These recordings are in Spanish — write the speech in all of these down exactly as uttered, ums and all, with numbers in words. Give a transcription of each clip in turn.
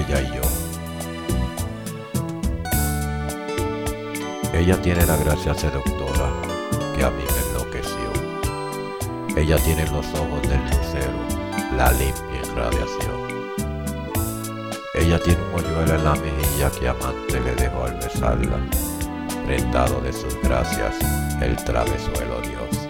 ella y yo. Ella tiene la gracia seductora que a mí me enloqueció. Ella tiene los ojos del lucero, la limpia irradiación. Ella tiene un hoyuelo en la mejilla que amante le dejó al besarla. Prendado de sus gracias, el travesuelo Dios.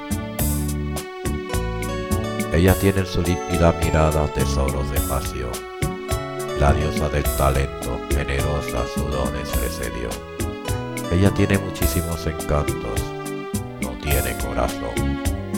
Ella tiene en su límpida mirada tesoros de pasión. La diosa del talento, generosa sus dones le cedió. Ella tiene muchísimos encantos, no tiene corazón.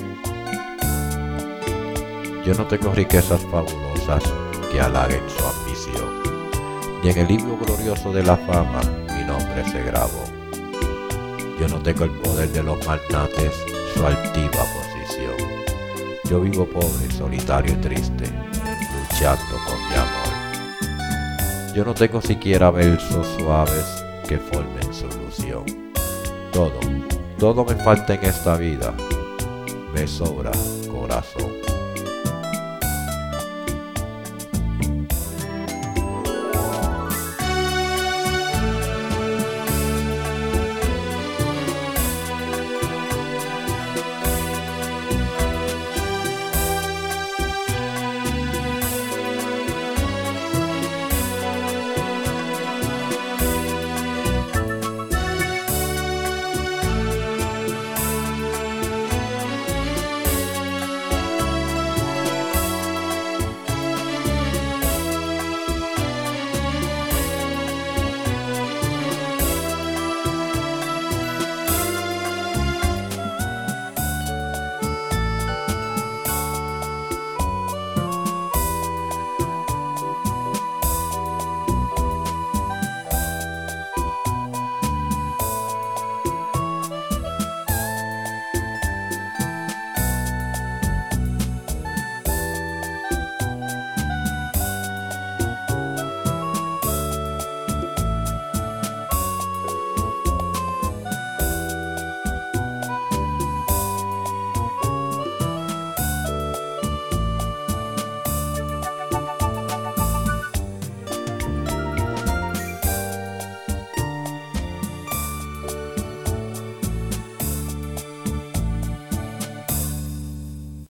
Yo no tengo riquezas fabulosas que halaguen su ambición, ni en el libro glorioso de la fama mi nombre se grabó. Yo no tengo el poder de los magnates, su altiva posición. Yo vivo pobre, solitario y triste, luchando con mi amor. Yo no tengo siquiera versos suaves que formen su ilusión. Todo, todo me falta en esta vida, me sobra corazón.